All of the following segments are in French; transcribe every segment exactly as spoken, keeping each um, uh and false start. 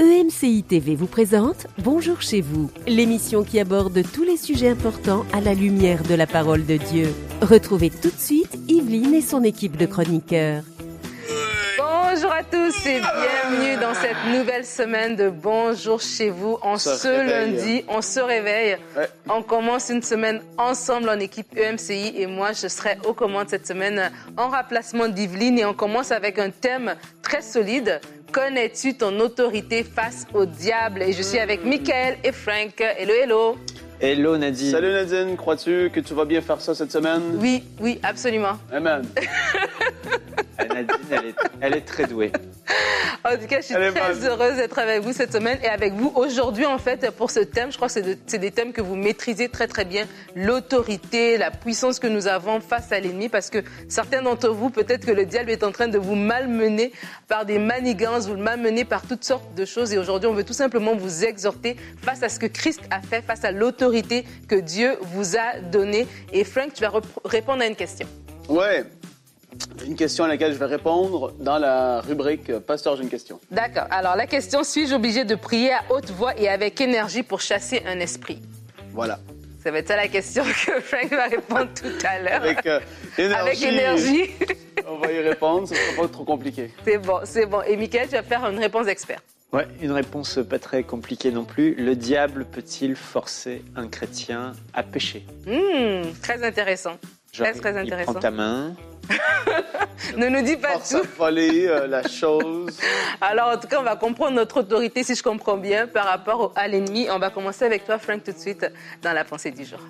E M C I T V vous présente Bonjour chez vous, l'émission qui aborde tous les sujets importants à la lumière de la parole de Dieu. Retrouvez tout de suite Yveline et son équipe de chroniqueurs. Bonjour à tous et bienvenue dans cette nouvelle semaine de Bonjour chez vous. En ce lundi, on se réveille. Ouais. On commence une semaine ensemble en équipe E M C I et moi, je serai aux commandes cette semaine en remplacement d'Yveline et on commence avec un thème très solide. Connais-tu ton autorité face au diable? Et je suis avec Michael et Frank. Hello, hello. Hello Nadine. Salut Nadine, crois-tu que tu vas bien faire ça cette semaine? Oui, oui, absolument. Amen. Nadine, elle est, elle est très douée. En tout cas, je suis très mal. heureuse d'être avec vous cette semaine et avec vous aujourd'hui, en fait, pour ce thème. Je crois que c'est, de, c'est des thèmes que vous maîtrisez très, très bien. L'autorité, la puissance que nous avons face à l'ennemi, parce que certains d'entre vous, peut-être que le diable est en train de vous malmener par des manigances, vous le malmener par toutes sortes de choses. Et aujourd'hui, on veut tout simplement vous exhorter face à ce que Christ a fait, face à l'autorité que Dieu vous a donnée. Et Frank, tu vas rep- répondre à une question. Ouais. Une question à laquelle je vais répondre dans la rubrique « Pasteur, j'ai une question ». D'accord. Alors, la question, suis-je obligé de prier à haute voix et avec énergie pour chasser un esprit? Voilà. Ça va être ça la question que Frank va répondre tout à l'heure. Avec euh, énergie. Avec énergie. On va y répondre, ce ne sera pas trop compliqué. C'est bon, c'est bon. Et Michael, tu vas faire une réponse d'expert. Ouais, une réponse pas très compliquée non plus. Le diable peut-il forcer un chrétien à pécher? Mmh, très intéressant. Genre, très, très intéressant. Il prend ta main. Ne nous dis pas Force tout. à voler euh, la chose. Alors, en tout cas, on va comprendre notre autorité, si je comprends bien, par rapport à l'ennemi. On va commencer avec toi, Frank, tout de suite, dans la pensée du jour.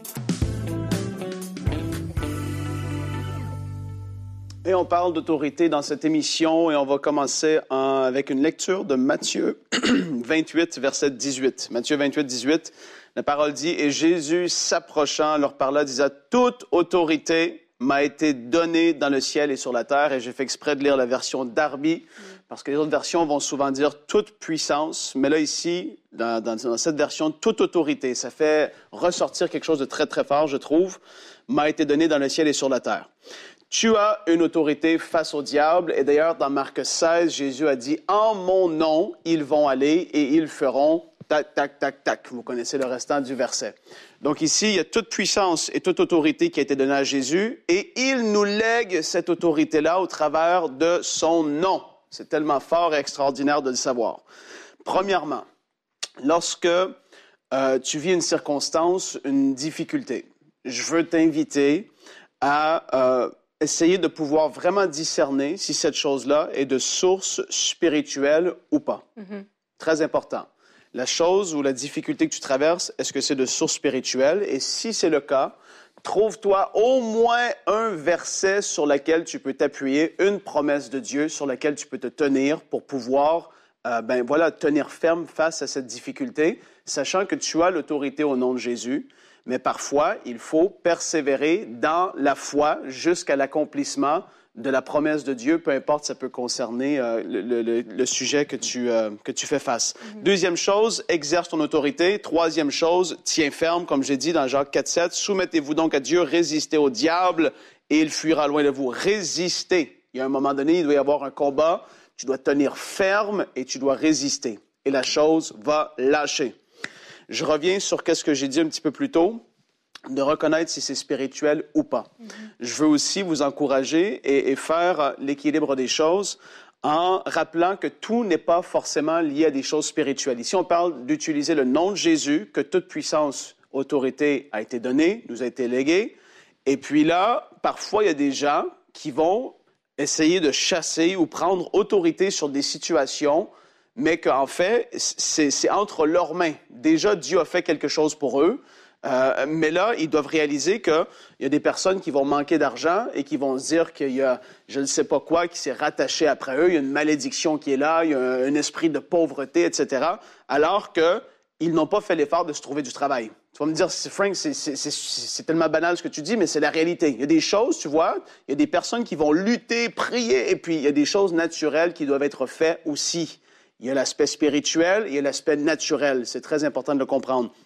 Et on parle d'autorité dans cette émission et on va commencer en, avec une lecture de Matthieu vingt-huit, verset dix-huit. Matthieu vingt-huit, dix-huit, la parole dit « Et Jésus, s'approchant, leur parla, disant « Toute autorité m'a été donnée dans le ciel et sur la terre. » Et j'ai fait exprès de lire la version Darby, parce que les autres versions vont souvent dire « toute puissance ». Mais là, ici, dans, dans, dans cette version, « toute autorité », ça fait ressortir quelque chose de très, très fort, je trouve, « m'a été donnée dans le ciel et sur la terre ». Tu as une autorité face au diable. Et d'ailleurs, dans Marc seize, Jésus a dit « En mon nom, ils vont aller et ils feront tac, tac, tac, tac ». Vous connaissez le restant du verset. Donc ici, il y a toute puissance et toute autorité qui a été donnée à Jésus. Et il nous lègue cette autorité-là au travers de son nom. C'est tellement fort et extraordinaire de le savoir. Premièrement, lorsque euh, tu vis une circonstance, une difficulté, je veux t'inviter à... Euh, essayer de pouvoir vraiment discerner si cette chose-là est de source spirituelle ou pas. Mm-hmm. Très important. La chose ou la difficulté que tu traverses, est-ce que c'est de source spirituelle? Et si c'est le cas, trouve-toi au moins un verset sur lequel tu peux t'appuyer, une promesse de Dieu sur laquelle tu peux te tenir pour pouvoir euh, ben, voilà, tenir ferme face à cette difficulté, sachant que tu as l'autorité au nom de Jésus. Mais parfois, il faut persévérer dans la foi jusqu'à l'accomplissement de la promesse de Dieu, peu importe, ça peut concerner euh, le, le, le sujet que tu, euh, que tu fais face. Mm-hmm. Deuxième chose, exerce ton autorité. Troisième chose, tiens ferme, comme j'ai dit dans Jacques quatre sept, soumettez-vous donc à Dieu, résistez au diable et il fuira loin de vous. Résistez. Il y a un moment donné, il doit y avoir un combat, tu dois tenir ferme et tu dois résister. Et la chose va lâcher. Je reviens sur ce que j'ai dit un petit peu plus tôt, de reconnaître si c'est spirituel ou pas. Mm-hmm. Je veux aussi vous encourager et, et faire l'équilibre des choses en rappelant que tout n'est pas forcément lié à des choses spirituelles. Ici, on parle d'utiliser le nom de Jésus, que toute puissance, autorité a été donnée, nous a été léguée. Et puis là, parfois, il y a des gens qui vont essayer de chasser ou prendre autorité sur des situations, mais qu'en fait, c'est, c'est entre leurs mains. Déjà, Dieu a fait quelque chose pour eux, euh, mais là, ils doivent réaliser qu'il y a des personnes qui vont manquer d'argent et qui vont se dire qu'il y a je ne sais pas quoi qui s'est rattaché après eux, il y a une malédiction qui est là, il y a un, un esprit de pauvreté, et cetera, alors qu'ils n'ont pas fait l'effort de se trouver du travail. Tu vas me dire, Frank, c'est, c'est, c'est, c'est tellement banal ce que tu dis, mais c'est la réalité. Il y a des choses, tu vois, il y a des personnes qui vont lutter, prier, et puis il y a des choses naturelles qui doivent être faites aussi. Il y a l'aspect spirituel, il y a l'aspect naturel. C'est très important de le comprendre.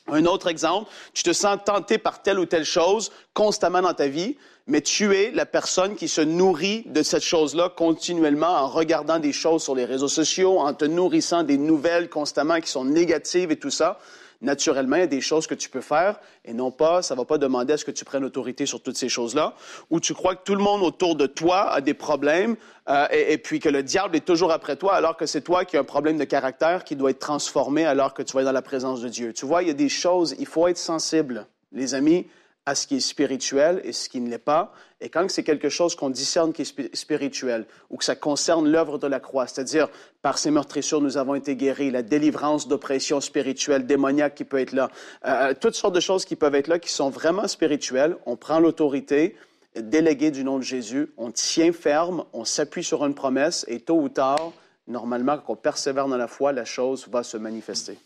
Un autre exemple, tu te sens tenté par telle ou telle chose constamment dans ta vie, mais tu es la personne qui se nourrit de cette chose-là continuellement en regardant des choses sur les réseaux sociaux, en te nourrissant des nouvelles constamment qui sont négatives et tout ça. Naturellement, il y a des choses que tu peux faire et non pas, ça ne va pas demander à ce que tu prennes autorité sur toutes ces choses-là, ou tu crois que tout le monde autour de toi a des problèmes euh, et, et puis que le diable est toujours après toi alors que c'est toi qui as un problème de caractère qui doit être transformé alors que tu vas être dans la présence de Dieu. Tu vois, il y a des choses, il faut être sensible, les amis, à ce qui est spirituel et ce qui ne l'est pas. Et quand c'est quelque chose qu'on discerne qui est spirituel ou que ça concerne l'œuvre de la croix, c'est-à-dire par ces meurtrissures, nous avons été guéris, la délivrance d'oppression spirituelle, démoniaque qui peut être là, euh, toutes sortes de choses qui peuvent être là, qui sont vraiment spirituelles. On prend l'autorité déléguée du nom de Jésus, on tient ferme, on s'appuie sur une promesse et tôt ou tard, normalement, quand on persévère dans la foi, la chose va se manifester.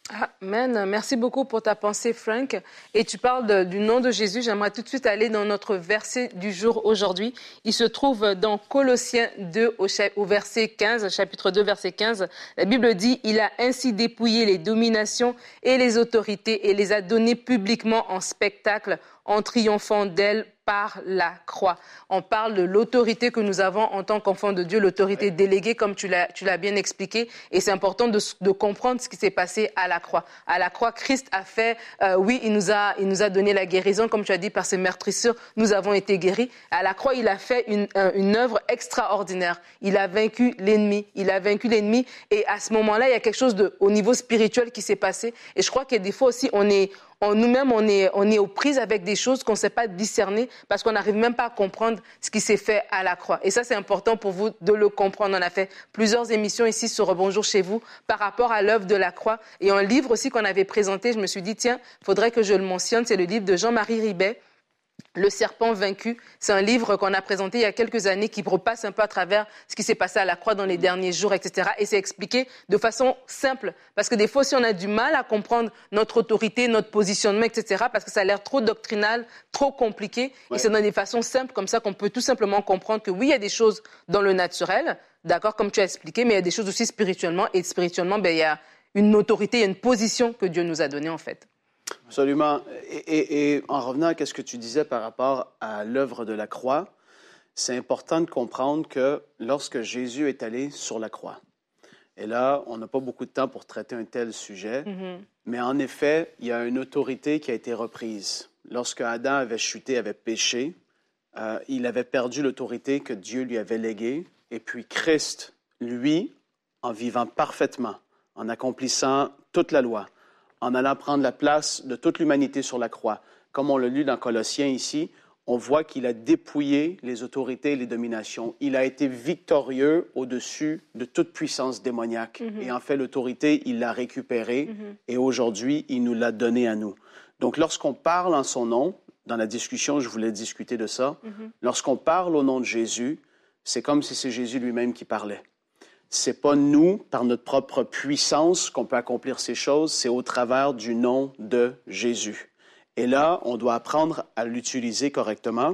Amen. Merci beaucoup pour ta pensée, Frank. Et tu parles de, du nom de Jésus. J'aimerais tout de suite aller dans notre verset du jour aujourd'hui. Il se trouve dans Colossiens deux au, au verset quinze, chapitre deux, verset quinze. La Bible dit « Il a ainsi dépouillé les dominations et les autorités et les a données publiquement en spectacle en triomphant d'elles par la croix. » On parle de l'autorité que nous avons en tant qu'enfants de Dieu, l'autorité déléguée, comme tu l'as, tu l'as bien expliqué. Et c'est important de, de comprendre ce qui s'est passé à la croix. À la croix, Christ a fait, euh, oui, il nous a, il nous a donné la guérison, comme tu as dit, par ses meurtrissures, nous avons été guéris. À la croix, il a fait une, une œuvre extraordinaire. Il a vaincu l'ennemi. Il a vaincu l'ennemi. Et à ce moment-là, il y a quelque chose de, au niveau spirituel qui s'est passé. Et je crois que des fois aussi, on est, on, nous-mêmes, on est, on est aux prises avec des choses qu'on ne sait pas discerner parce qu'on n'arrive même pas à comprendre ce qui s'est fait à la croix. Et ça, c'est important pour vous de le comprendre. On a fait plusieurs émissions ici sur Bonjour chez vous par rapport à l'œuvre de la croix. Et un livre aussi qu'on avait présenté, je me suis dit, tiens, il faudrait que je le mentionne, c'est le livre de Jean-Marie Ribet, Le serpent vaincu. C'est un livre qu'on a présenté il y a quelques années qui repasse un peu à travers ce qui s'est passé à la croix dans les derniers jours, et cetera. Et c'est expliqué de façon simple. Parce que des fois, si on a du mal à comprendre notre autorité, notre positionnement, et cetera, parce que ça a l'air trop doctrinal, trop compliqué, ouais. Et c'est dans des façons simples comme ça qu'on peut tout simplement comprendre que oui, il y a des choses dans le naturel, d'accord, comme tu as expliqué, mais il y a des choses aussi spirituellement. Et spirituellement, ben, il y a une autorité, il y a une position que Dieu nous a donnée, en fait. Absolument. Et, et, et en revenant à ce que tu disais par rapport à l'œuvre de la croix, c'est important de comprendre que lorsque Jésus est allé sur la croix, et là, on n'a pas beaucoup de temps pour traiter un tel sujet, mm-hmm. mais en effet, il y a une autorité qui a été reprise. Lorsque Adam avait chuté, avait péché, euh, il avait perdu l'autorité que Dieu lui avait léguée, et puis Christ, lui, en vivant parfaitement, en accomplissant toute la loi, en allant prendre la place de toute l'humanité sur la croix. Comme on l'a lu dans Colossiens ici, on voit qu'il a dépouillé les autorités et les dominations. Il a été victorieux au-dessus de toute puissance démoniaque. Mm-hmm. Et en fait, l'autorité, il l'a récupérée mm-hmm. et aujourd'hui, il nous l'a donnée à nous. Donc, lorsqu'on parle en son nom, dans la discussion, je voulais discuter de ça, mm-hmm. lorsqu'on parle au nom de Jésus, c'est comme si c'est Jésus lui-même qui parlait. C'est pas nous, par notre propre puissance, qu'on peut accomplir ces choses, c'est au travers du nom de Jésus. Et là, on doit apprendre à l'utiliser correctement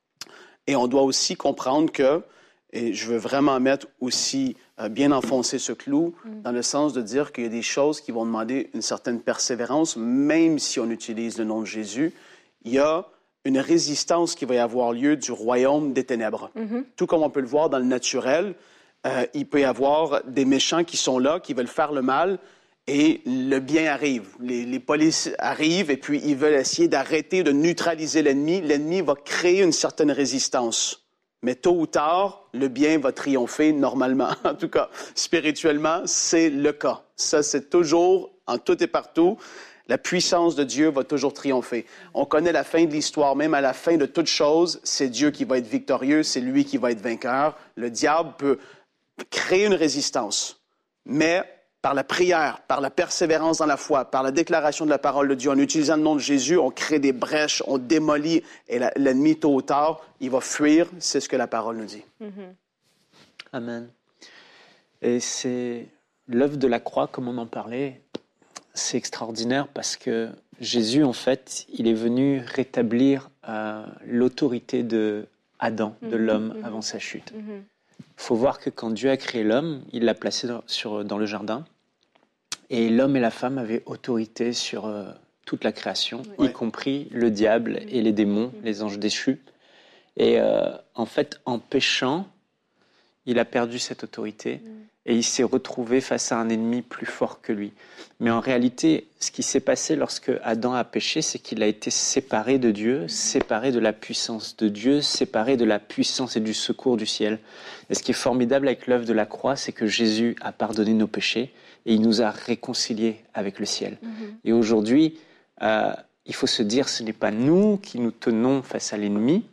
et on doit aussi comprendre que, et je veux vraiment mettre aussi euh, bien enfoncer ce clou, mm. dans le sens de dire qu'il y a des choses qui vont demander une certaine persévérance, même si on utilise le nom de Jésus. Il y a une résistance qui va y avoir lieu du royaume des ténèbres. Mm-hmm. Tout comme on peut le voir dans le naturel, Euh, il peut y avoir des méchants qui sont là, qui veulent faire le mal, et le bien arrive. Les, les polices arrivent, et puis ils veulent essayer d'arrêter, de neutraliser l'ennemi. L'ennemi va créer une certaine résistance. Mais tôt ou tard, le bien va triompher normalement. En tout cas, spirituellement, c'est le cas. Ça, c'est toujours, en tout et partout, la puissance de Dieu va toujours triompher. On connaît la fin de l'histoire, même à la fin de toute chose, c'est Dieu qui va être victorieux, c'est lui qui va être vainqueur. Le diable peut créer une résistance, mais par la prière, par la persévérance dans la foi, par la déclaration de la parole de Dieu, en utilisant le nom de Jésus, on crée des brèches, on démolit, et la, l'ennemi, tôt ou tard, il va fuir, c'est ce que la parole nous dit. Mm-hmm. Amen. Et c'est l'œuvre de la croix, comme on en parlait, c'est extraordinaire parce que Jésus, en fait, il est venu rétablir euh, l'autorité de Adam, de mm-hmm. l'homme, mm-hmm. avant sa chute. Mm-hmm. Il faut voir que quand Dieu a créé l'homme, il l'a placé dans, sur, dans le jardin. Et l'homme et la femme avaient autorité sur, euh, toute la création, Oui. y compris le diable et les démons, les anges déchus. Et euh, en fait, en péchant, il a perdu cette autorité et il s'est retrouvé face à un ennemi plus fort que lui. Mais en réalité, ce qui s'est passé lorsque Adam a péché, c'est qu'il a été séparé de Dieu, séparé de la puissance de Dieu, séparé de la puissance et du secours du ciel. Et ce qui est formidable avec l'œuvre de la croix, c'est que Jésus a pardonné nos péchés et il nous a réconciliés avec le ciel. Mm-hmm. Et aujourd'hui, euh, il faut se dire, ce n'est pas nous qui nous tenons face à l'ennemi,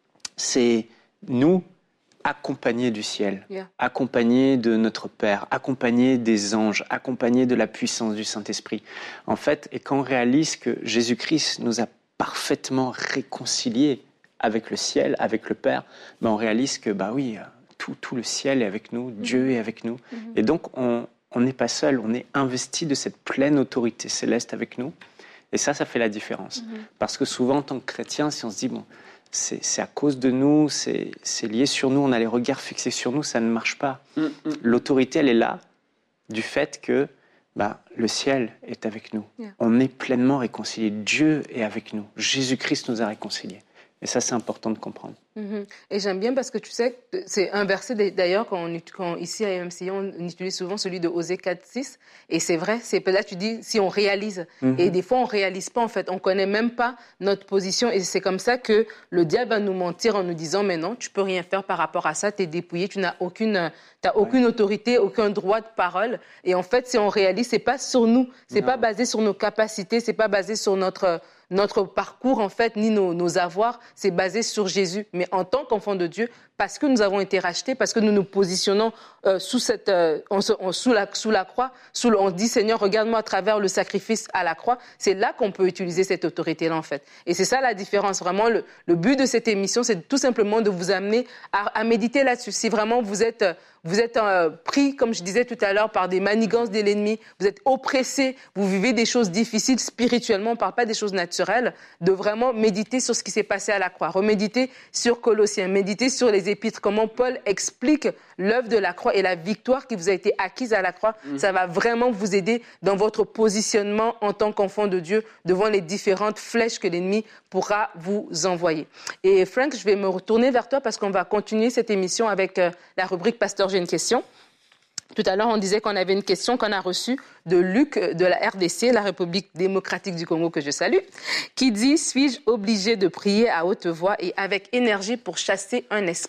c'est nous accompagnés du ciel, yeah. accompagnés de notre Père, accompagnés des anges, accompagnés de la puissance du Saint-Esprit. En fait, et quand on réalise que Jésus-Christ nous a parfaitement réconciliés avec le ciel, avec le Père, ben on réalise que bah oui, tout, tout le ciel est avec nous, mm-hmm. Dieu est avec nous. Mm-hmm. Et donc, on n'est pas seul, on est investi de cette pleine autorité céleste avec nous. Et ça, ça fait la différence. Mm-hmm. Parce que souvent, en tant que chrétien, si on se dit, bon, C'est, c'est à cause de nous, c'est, c'est lié sur nous, on a les regards fixés sur nous, ça ne marche pas. Mm, mm. L'autorité, elle est là du fait que bah, le ciel est avec nous. Yeah. On est pleinement réconciliés. Dieu est avec nous. Jésus-Christ nous a réconciliés. Et ça, c'est important de comprendre. Mm-hmm. Et j'aime bien parce que tu sais, c'est un verset d'ailleurs, quand, on, quand ici à M C I, on utilise souvent celui de Osée quatre six. Et c'est vrai, c'est, là tu dis si on réalise. Mm-hmm. Et des fois, on ne réalise pas en fait. On ne connaît même pas notre position. Et c'est comme ça que le diable va nous mentir en nous disant mais non, tu ne peux rien faire par rapport à ça, tu es dépouillé, tu n'as aucune, t'as aucune ouais. autorité, aucun droit de parole. Et en fait, si on réalise, ce n'est pas sur nous, ce n'est pas basé sur nos capacités, ce n'est pas basé sur notre... Notre parcours, en fait, ni nos, nos avoirs, c'est basé sur Jésus. Mais en tant qu'enfants de Dieu, parce que nous avons été rachetés, parce que nous nous positionnons euh, sous, cette, euh, on se, on, sous, la, sous la croix, sous le, on dit « Seigneur, regarde-moi à travers le sacrifice à la croix », c'est là qu'on peut utiliser cette autorité-là, en fait. Et c'est ça la différence. Vraiment, le, le but de cette émission, c'est tout simplement de vous amener à, à méditer là-dessus. Si vraiment vous êtes... Vous êtes euh, pris, comme je disais tout à l'heure, par des manigances de l'ennemi, vous êtes oppressé, vous vivez des choses difficiles spirituellement, on ne parle pas des choses naturelles, de vraiment méditer sur ce qui s'est passé à la croix, reméditer sur Colossiens, méditer sur les épîtres, comment Paul explique l'œuvre de la croix et la victoire qui vous a été acquise à la croix. Mmh. Ça va vraiment vous aider dans votre positionnement en tant qu'enfant de Dieu devant les différentes flèches que l'ennemi pourra vous envoyer. Et Frank, je vais me retourner vers toi parce qu'on va continuer cette émission avec euh, la rubrique Pasteur, j'ai une question. Tout à l'heure, on disait qu'on avait une question qu'on a reçue de Luc de la R D C, la République démocratique du Congo, que je salue, qui dit « Suis-je obligé de prier à haute voix et avec énergie pour chasser un esprit ?»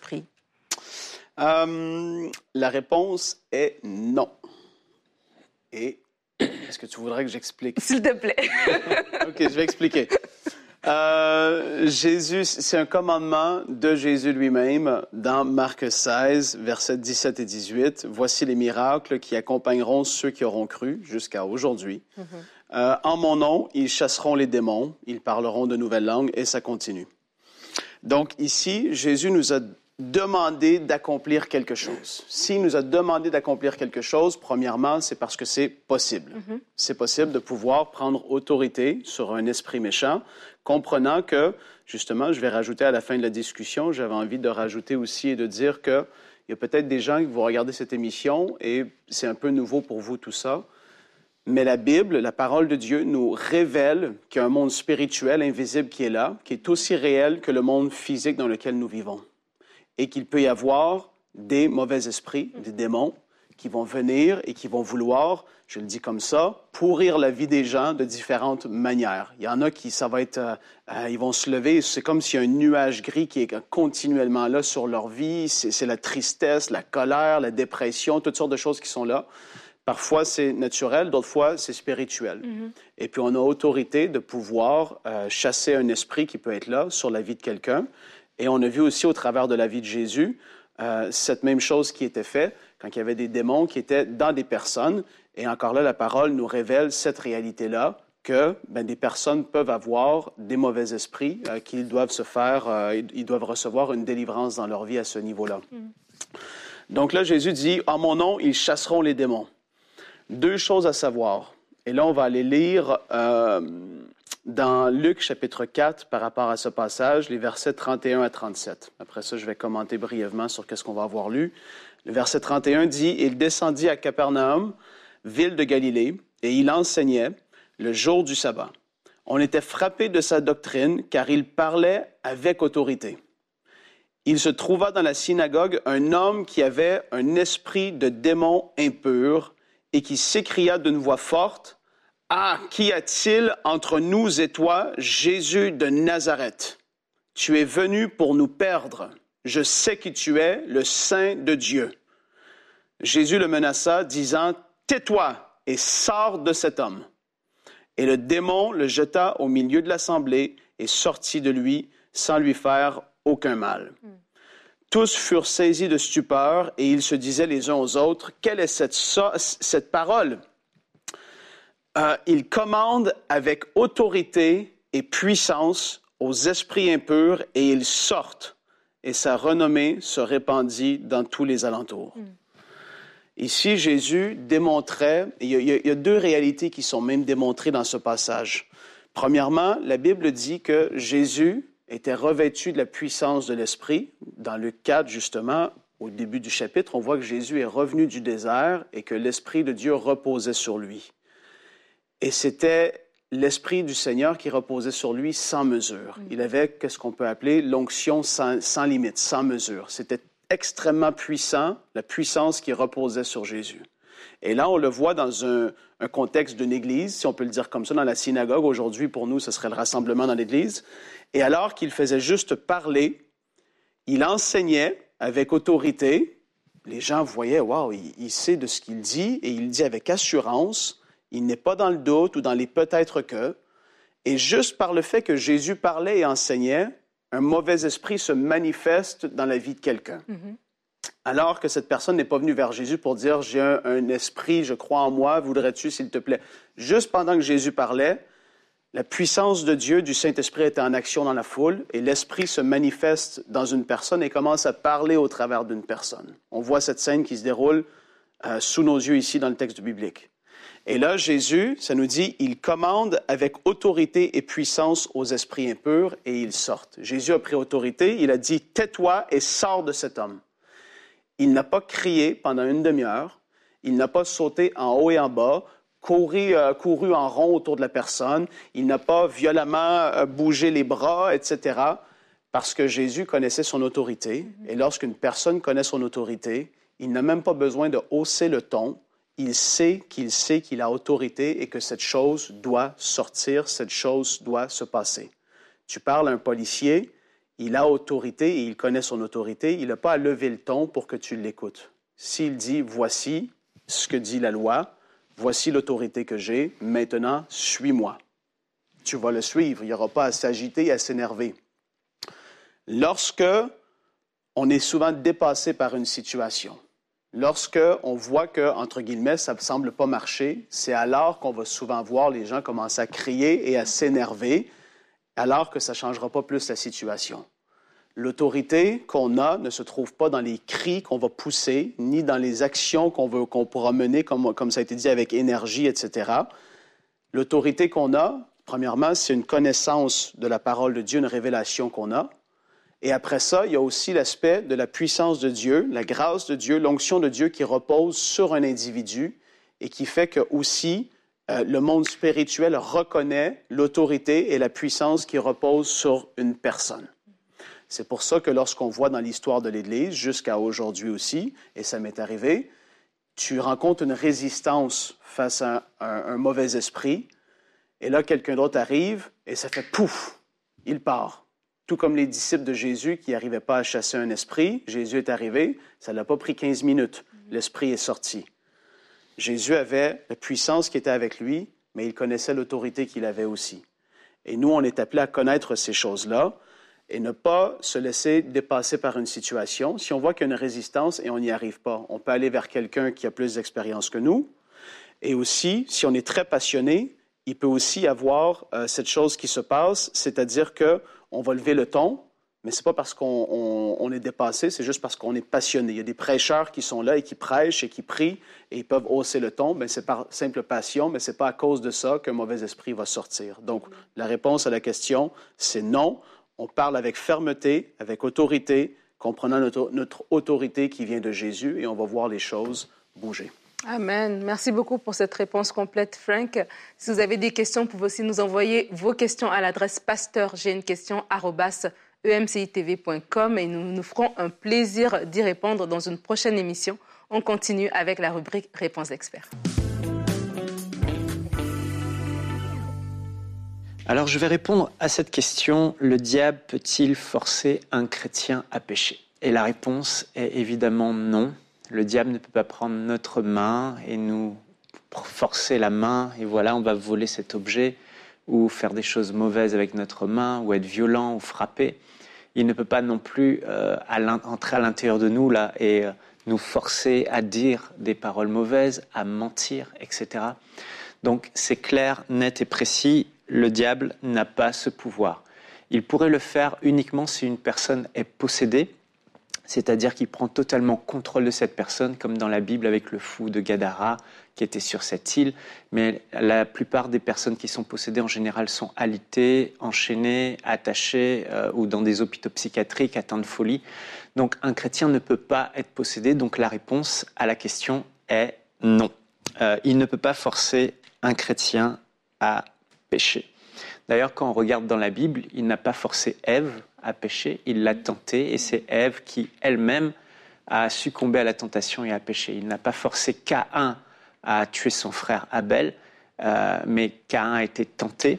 euh, La réponse est non. Et est-ce que tu voudrais que j'explique? S'il te plaît. OK, je vais expliquer. Euh, Jésus, c'est un commandement de Jésus lui-même dans Marc seize, versets dix-sept et dix-huit. « Voici les miracles qui accompagneront ceux qui auront cru jusqu'à aujourd'hui. Mm-hmm. Euh, en mon nom, ils chasseront les démons, ils parleront de nouvelles langues, et ça continue. » Donc ici, Jésus nous a demandé d'accomplir quelque chose. S'il nous a demandé d'accomplir quelque chose, premièrement, c'est parce que c'est possible. Mm-hmm. C'est possible de pouvoir prendre autorité sur un esprit méchant, comprenant que, justement, je vais rajouter à la fin de la discussion, j'avais envie de rajouter aussi et de dire qu'il y a peut-être des gens qui vont regarder cette émission et c'est un peu nouveau pour vous tout ça, mais la Bible, la parole de Dieu, nous révèle qu'il y a un monde spirituel, invisible qui est là, qui est aussi réel que le monde physique dans lequel nous vivons. Et qu'il peut y avoir des mauvais esprits, des démons, qui vont venir et qui vont vouloir, je le dis comme ça, pourrir la vie des gens de différentes manières. Il y en a qui, ça va être, euh, euh, ils vont se lever, c'est comme s'il y a un nuage gris qui est continuellement là sur leur vie, c'est, c'est la tristesse, la colère, la dépression, toutes sortes de choses qui sont là. Parfois, c'est naturel, d'autres fois, c'est spirituel. Mm-hmm. Et puis, on a autorité de pouvoir euh, chasser un esprit qui peut être là sur la vie de quelqu'un. Et on a vu aussi au travers de la vie de Jésus, euh, cette même chose qui était faite quand il y avait des démons qui étaient dans des personnes. Et encore là, la parole nous révèle cette réalité-là, que ben, des personnes peuvent avoir des mauvais esprits, euh, qu'ils doivent se faire, euh, ils doivent recevoir une délivrance dans leur vie à ce niveau-là. Mm. Donc là, Jésus dit, « En mon nom, ils chasseront les démons. » Deux choses à savoir. Et là, on va aller lire euh, dans Luc, chapitre quatre, par rapport à ce passage, les versets trente et un à trente-sept. Après ça, je vais commenter brièvement sur ce qu'on va avoir lu. Le verset trente et un dit, « Il descendit à Capernaum, ville de Galilée, et il enseignait le jour du sabbat. On était frappé de sa doctrine, car il parlait avec autorité. Il se trouva dans la synagogue un homme qui avait un esprit de démon impur et qui s'écria d'une voix forte, « Ah, qu'y a-t-il entre nous et toi, Jésus de Nazareth? Tu es venu pour nous perdre. Je sais qui tu es, le Saint de Dieu. » Jésus le menaça, disant, « Tais-toi et sors de cet homme. » Et le démon le jeta au milieu de l'assemblée et sortit de lui sans lui faire aucun mal. Mm. Tous furent saisis de stupeur et ils se disaient les uns aux autres, « Quelle est cette, so- cette parole? » euh, Il commande avec autorité et puissance aux esprits impurs et ils sortent. Et sa renommée se répandit dans tous les alentours. Mm. Ici, Jésus démontrait, il y, a, il y a deux réalités qui sont même démontrées dans ce passage. Premièrement, la Bible dit que Jésus était revêtu de la puissance de l'Esprit. Dans Luc quatre, justement, au début du chapitre, on voit que Jésus est revenu du désert et que l'Esprit de Dieu reposait sur lui. Et c'était l'Esprit du Seigneur qui reposait sur lui sans mesure. Il avait ce qu'on peut appeler l'onction sans, sans limite, sans mesure. C'était extrêmement puissant, la puissance qui reposait sur Jésus. Et là, on le voit dans un, un contexte d'une église, si on peut le dire comme ça, dans la synagogue. Aujourd'hui, pour nous, ce serait le rassemblement dans l'église. Et alors qu'il faisait juste parler, il enseignait avec autorité. Les gens voyaient, waouh, il, il sait de ce qu'il dit et il dit avec assurance. Il n'est pas dans le doute ou dans les peut-être que. Et juste par le fait que Jésus parlait et enseignait, un mauvais esprit se manifeste dans la vie de quelqu'un. Mm-hmm. Alors que cette personne n'est pas venue vers Jésus pour dire « J'ai un, un esprit, je crois en moi, voudrais-tu, s'il te plaît? » Juste pendant que Jésus parlait, la puissance de Dieu, du Saint-Esprit, était en action dans la foule et l'Esprit se manifeste dans une personne et commence à parler au travers d'une personne. On voit cette scène qui se déroule euh, sous nos yeux ici dans le texte biblique. Et là, Jésus, ça nous dit, il commande avec autorité et puissance aux esprits impurs et ils sortent. Jésus a pris autorité, il a dit, « Tais-toi et sors de cet homme. » Il n'a pas crié pendant une demi-heure, il n'a pas sauté en haut et en bas, couru, euh, couru en rond autour de la personne, il n'a pas violemment euh, bougé les bras, et cetera, parce que Jésus connaissait son autorité. Et lorsqu'une personne connaît son autorité, il n'a même pas besoin de hausser le ton. Il sait qu'il sait qu'il a autorité et que cette chose doit sortir, cette chose doit se passer. Tu parles à un policier, il a autorité et il connaît son autorité, il n'a pas à lever le ton pour que tu l'écoutes. S'il dit « Voici ce que dit la loi, voici l'autorité que j'ai, maintenant suis-moi », tu vas le suivre, il n'y aura pas à s'agiter et à s'énerver. Lorsque on est souvent dépassé par une situation, lorsque on voit que, entre guillemets, ça ne semble pas marcher, c'est alors qu'on va souvent voir les gens commencer à crier et à s'énerver, alors que ça ne changera pas plus la situation. L'autorité qu'on a ne se trouve pas dans les cris qu'on va pousser, ni dans les actions qu'on veut, qu'on pourra mener, comme, comme ça a été dit, avec énergie, et cetera. L'autorité qu'on a, premièrement, c'est une connaissance de la parole de Dieu, une révélation qu'on a. Et après ça, il y a aussi l'aspect de la puissance de Dieu, la grâce de Dieu, l'onction de Dieu qui repose sur un individu et qui fait que aussi euh, le monde spirituel reconnaît l'autorité et la puissance qui repose sur une personne. C'est pour ça que lorsqu'on voit dans l'histoire de l'Église, jusqu'à aujourd'hui aussi, et ça m'est arrivé, tu rencontres une résistance face à un, un, un mauvais esprit, et là, quelqu'un d'autre arrive et ça fait pouf, il part. Tout comme les disciples de Jésus qui n'arrivaient pas à chasser un esprit, Jésus est arrivé, ça ne l'a pas pris quinze minutes, l'esprit est sorti. Jésus avait la puissance qui était avec lui, mais il connaissait l'autorité qu'il avait aussi. Et nous, on est appelés à connaître ces choses-là et ne pas se laisser dépasser par une situation. Si on voit qu'il y a une résistance et on n'y arrive pas, on peut aller vers quelqu'un qui a plus d'expérience que nous. Et aussi, si on est très passionné, il peut aussi y avoir euh, cette chose qui se passe, c'est-à-dire qu'on va lever le ton, mais ce n'est pas parce qu'on on, on est dépassé, c'est juste parce qu'on est passionné. Il y a des prêcheurs qui sont là et qui prêchent et qui prient et ils peuvent hausser le ton, mais c'est par simple passion, mais ce n'est pas à cause de ça qu'un mauvais esprit va sortir. Donc, la réponse à la question, c'est non. On parle avec fermeté, avec autorité, comprenant notre, notre autorité qui vient de Jésus et on va voir les choses bouger. Amen. Merci beaucoup pour cette réponse complète, Frank. Si vous avez des questions, vous pouvez aussi nous envoyer vos questions à l'adresse pasteur j'ai une question arobase e m c i t v point com et nous nous ferons un plaisir d'y répondre dans une prochaine émission. On continue avec la rubrique Réponse d'experts. Alors je vais répondre à cette question, le diable peut-il forcer un chrétien à pécher ? Et la réponse est évidemment non. Le diable ne peut pas prendre notre main et nous forcer la main et voilà, on va voler cet objet ou faire des choses mauvaises avec notre main ou être violent ou frapper. Il ne peut pas non plus euh, à entrer à l'intérieur de nous là et euh, nous forcer à dire des paroles mauvaises, à mentir, et cetera. Donc c'est clair, net et précis, le diable n'a pas ce pouvoir. Il pourrait le faire uniquement si une personne est possédée, c'est-à-dire qu'il prend totalement contrôle de cette personne, comme dans la Bible avec le fou de Gadara qui était sur cette île. Mais la plupart des personnes qui sont possédées en général sont alitées, enchaînées, attachées euh, ou dans des hôpitaux psychiatriques atteints de folie. Donc un chrétien ne peut pas être possédé, donc la réponse à la question est non. Euh, il ne peut pas forcer un chrétien à pécher. D'ailleurs, quand on regarde dans la Bible, il n'a pas forcé Ève à pécher, il l'a tentée et c'est Ève qui elle-même a succombé à la tentation et a péché. Il n'a pas forcé Caïn à tuer son frère Abel, euh, mais Caïn a été tenté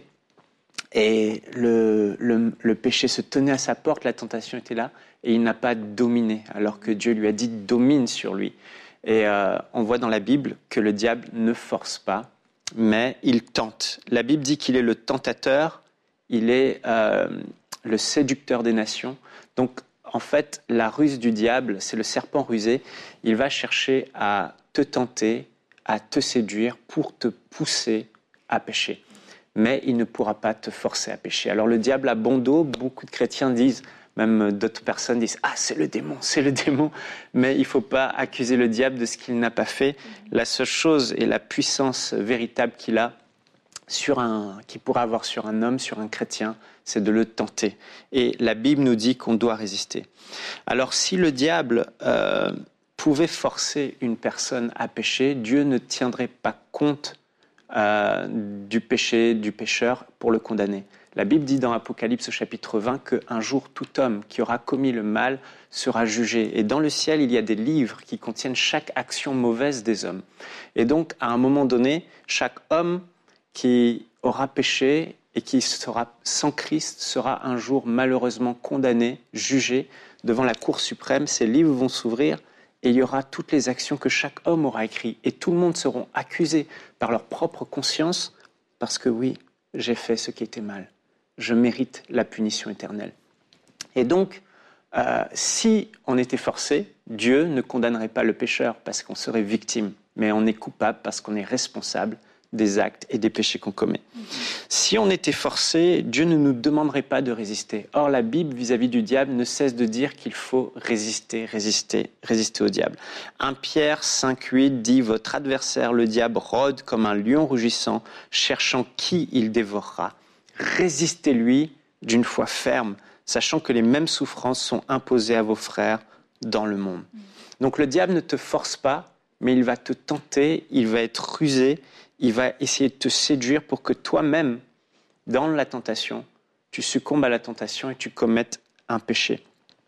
et le, le, le péché se tenait à sa porte, la tentation était là et il n'a pas dominé, alors que Dieu lui a dit « domine sur lui ». Et euh, on voit dans la Bible que le diable ne force pas, mais il tente. La Bible dit qu'il est le tentateur, il est euh, le séducteur des nations. Donc, en fait, la ruse du diable, c'est le serpent rusé. Il va chercher à te tenter, à te séduire pour te pousser à pécher. Mais il ne pourra pas te forcer à pécher. Alors, le diable a bon dos. Beaucoup de chrétiens disent, même d'autres personnes disent « Ah, c'est le démon, c'est le démon ». Mais il ne faut pas accuser le diable de ce qu'il n'a pas fait. La seule chose et la puissance véritable qu'il a, sur un, qu'il pourra avoir sur un homme, sur un chrétien, c'est de le tenter. Et la Bible nous dit qu'on doit résister. Alors si le diable euh, pouvait forcer une personne à pécher, Dieu ne tiendrait pas compte euh, du péché du pécheur pour le condamner. La Bible dit dans Apocalypse au chapitre vingt qu'un jour tout homme qui aura commis le mal sera jugé. Et dans le ciel, il y a des livres qui contiennent chaque action mauvaise des hommes. Et donc, à un moment donné, chaque homme qui aura péché et qui sera sans Christ sera un jour malheureusement condamné, jugé devant la Cour suprême. Ces livres vont s'ouvrir et il y aura toutes les actions que chaque homme aura écrites. Et tout le monde seront accusés par leur propre conscience parce que oui, j'ai fait ce qui était mal. Je mérite la punition éternelle. Et donc, euh, si on était forcé, Dieu ne condamnerait pas le pécheur parce qu'on serait victime, mais on est coupable parce qu'on est responsable des actes et des péchés qu'on commet. Mmh. Si on était forcé, Dieu ne nous demanderait pas de résister. Or, la Bible, vis-à-vis du diable, ne cesse de dire qu'il faut résister, résister, résister au diable. premier Pierre cinq huit dit « Votre adversaire, le diable, rôde comme un lion rugissant, cherchant qui il dévorera. Résistez-lui d'une foi ferme, sachant que les mêmes souffrances sont imposées à vos frères dans le monde. » Donc, le diable ne te force pas, mais il va te tenter, il va être rusé, il va essayer de te séduire pour que toi-même, dans la tentation, tu succombes à la tentation et tu commettes un péché.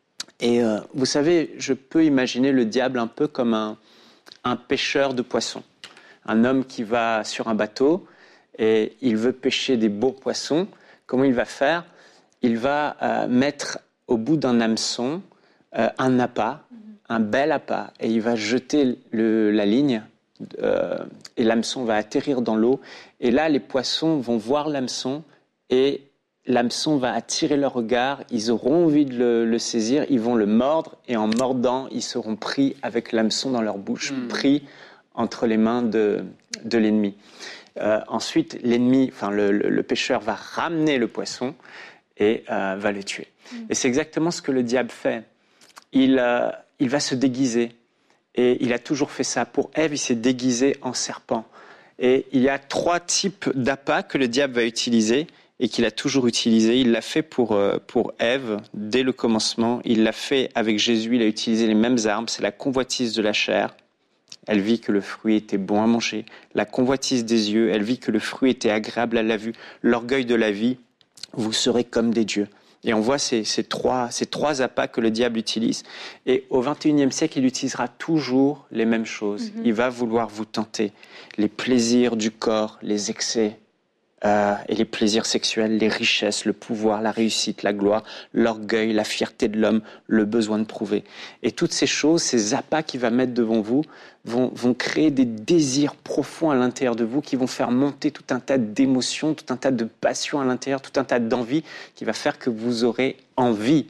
Et euh, vous savez, je peux imaginer le diable un peu comme un, un pêcheur de poissons. Un homme qui va sur un bateau et il veut pêcher des beaux poissons. Comment il va faire ? Il va euh, mettre au bout d'un hameçon euh, un appât, un bel appât, et il va jeter le, la ligne. Euh, et l'hameçon va atterrir dans l'eau et là les poissons vont voir l'hameçon et l'hameçon va attirer leur regard, ils auront envie de le, le saisir, ils vont le mordre et en mordant ils seront pris avec l'hameçon dans leur bouche, mmh. pris entre les mains de, de l'ennemi. Euh, ensuite l'ennemi, enfin le, le, le pêcheur va ramener le poisson et euh, va le tuer. Mmh. Et c'est exactement ce que le diable fait. Il, euh, il va se déguiser. Et il a toujours fait ça. Pour Ève, il s'est déguisé en serpent. Et il y a trois types d'appâts que le diable va utiliser et qu'il a toujours utilisé. Il l'a fait pour, pour Ève dès le commencement. Il l'a fait avec Jésus. Il a utilisé les mêmes armes. C'est la convoitise de la chair, Elle vit que le fruit était bon à manger. La convoitise des yeux, elle vit que le fruit était agréable à la vue. L'orgueil de la vie, vous serez comme des dieux. Et on voit ces, ces, trois, ces trois appâts que le diable utilise. Et au vingt et unième siècle, il utilisera toujours les mêmes choses. Mm-hmm. Il va vouloir vous tenter. Les plaisirs du corps, les excès euh, et les plaisirs sexuels, les richesses, le pouvoir, la réussite, la gloire, l'orgueil, la fierté de l'homme, le besoin de prouver. Et toutes ces choses, ces appâts qu'il va mettre devant vous, vont, vont créer des désirs profonds à l'intérieur de vous qui vont faire monter tout un tas d'émotions, tout un tas de passions à l'intérieur, tout un tas d'envies qui va faire que vous aurez envie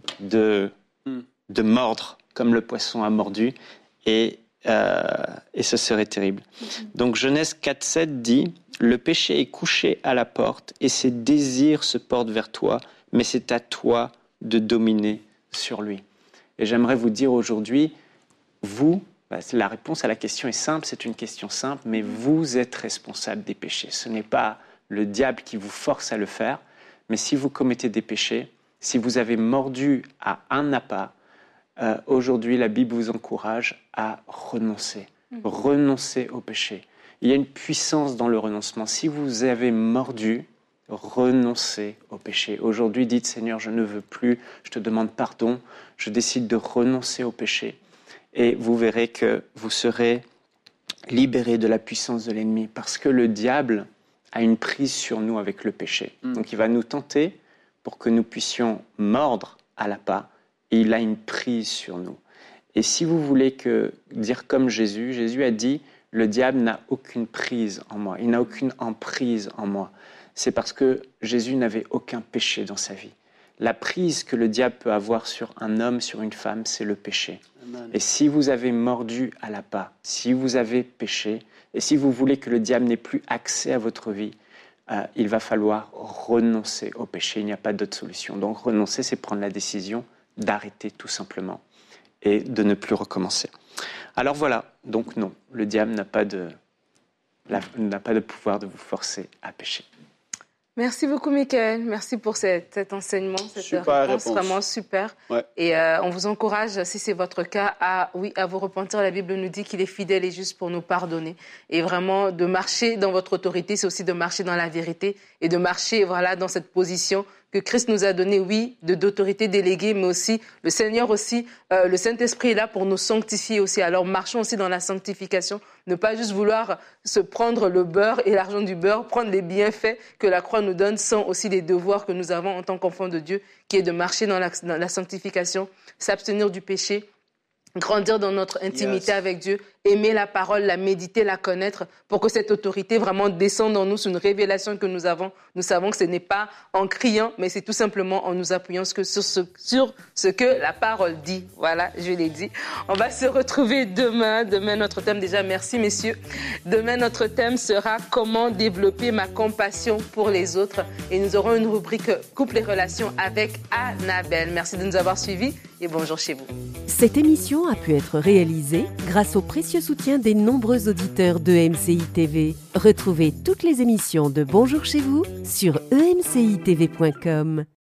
de, de mordre comme le poisson a mordu et, euh, et ce serait terrible. Donc Genèse quatre sept dit « Le péché est couché à la porte et ses désirs se portent vers toi, mais c'est à toi de dominer sur lui. » Et j'aimerais vous dire aujourd'hui, vous, la réponse à la question est simple, c'est une question simple, mais vous êtes responsable des péchés. Ce n'est pas le diable qui vous force à le faire, mais si vous commettez des péchés, si vous avez mordu à un appât, euh, aujourd'hui la Bible vous encourage à renoncer, mmh. renoncer au péché. Il y a une puissance dans le renoncement. Si vous avez mordu, renoncez au péché. Aujourd'hui, dites Seigneur, je ne veux plus, je te demande pardon, je décide de renoncer au péché. Et vous verrez que vous serez libérés de la puissance de l'ennemi parce que le diable a une prise sur nous avec le péché. Mm. Donc il va nous tenter pour que nous puissions mordre à l'appât et il a une prise sur nous. Et si vous voulez que, dire comme Jésus, Jésus a dit « le diable n'a aucune prise en moi, il n'a aucune emprise en moi ». C'est parce que Jésus n'avait aucun péché dans sa vie. La prise que le diable peut avoir sur un homme, sur une femme, c'est le péché. Amen. Et si vous avez mordu à l'appât, si vous avez péché, et si vous voulez que le diable n'ait plus accès à votre vie, euh, il va falloir renoncer au péché. Il n'y a pas d'autre solution. Donc renoncer, c'est prendre la décision d'arrêter tout simplement et de ne plus recommencer. Alors voilà, donc non, le diable n'a pas de, la, n'a pas de pouvoir de vous forcer à pécher. Merci beaucoup, Michael. Merci pour cet, cet enseignement, cette super réponse, réponse. Vraiment super. Ouais. Et euh, on vous encourage, si c'est votre cas, à, oui, à vous repentir. La Bible nous dit qu'il est fidèle et juste pour nous pardonner. Et vraiment, de marcher dans votre autorité, c'est aussi de marcher dans la vérité et de marcher, voilà, dans cette position que Christ nous a donnée, oui, de, d'autorité déléguée, mais aussi le Seigneur aussi, euh, le Saint-Esprit est là pour nous sanctifier aussi. Alors marchons aussi dans la sanctification, ne pas juste vouloir se prendre le beurre et l'argent du beurre, prendre les bienfaits que la croix nous donne sans aussi les devoirs que nous avons en tant qu'enfants de Dieu, qui est de marcher dans la, dans la sanctification, s'abstenir du péché, grandir dans notre intimité yes. avec Dieu, aimer la parole, la méditer, la connaître, pour que cette autorité vraiment descende en nous, c'est une révélation que nous avons. Nous savons que ce n'est pas en criant, mais c'est tout simplement en nous appuyant sur ce, sur ce que la parole dit. Voilà, je l'ai dit. On va se retrouver demain. Demain, notre thème, déjà, merci messieurs. Demain, notre thème sera « Comment développer ma compassion pour les autres ?» Et nous aurons une rubrique « Couple et relations » avec Annabelle. Merci de nous avoir suivis et bonjour chez vous. Cette émission a pu être réalisée grâce au précieux soutien des nombreux auditeurs de E M C I T V. Retrouvez toutes les émissions de Bonjour chez vous sur e m c i t v point com.